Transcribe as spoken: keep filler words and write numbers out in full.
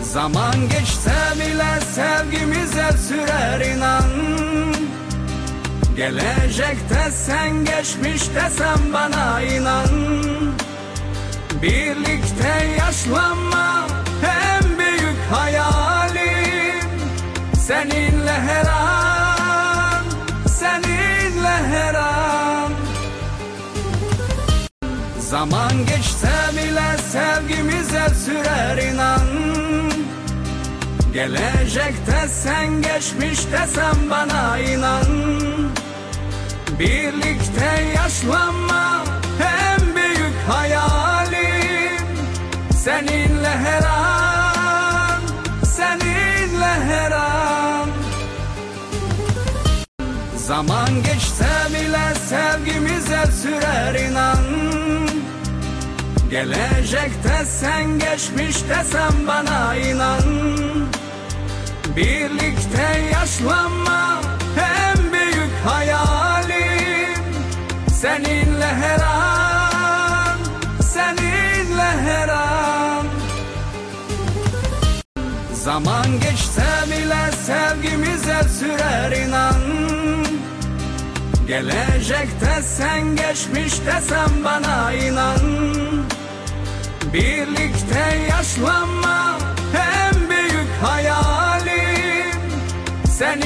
Zaman geçse bile sevgimiz el sürer inan. Gelecekte sen, geçmişte sen, bana inan. Birlikte yaşlanma en büyük hayalim. Seninle her an, seninle her an. Zaman geçse bile sevgimiz el sürer inan. Gelecekte sen, geçmişte sen, bana inan. Birlikte yaşlanma en büyük hayalim. Seninle her an, seninle her an. Zaman geçse bile sevgimiz el sürer inan. Gelecekte sen, geçmişte sen, bana inan. Birlikte yaşlanma en büyük hayalim. Seninle her an, seninle her an. Zaman geçse bile sevgimiz el sürer inan. Gelecekte sen, geçmişte sen, bana inan. Birlikte yaşlanma en büyük hayalim. Senin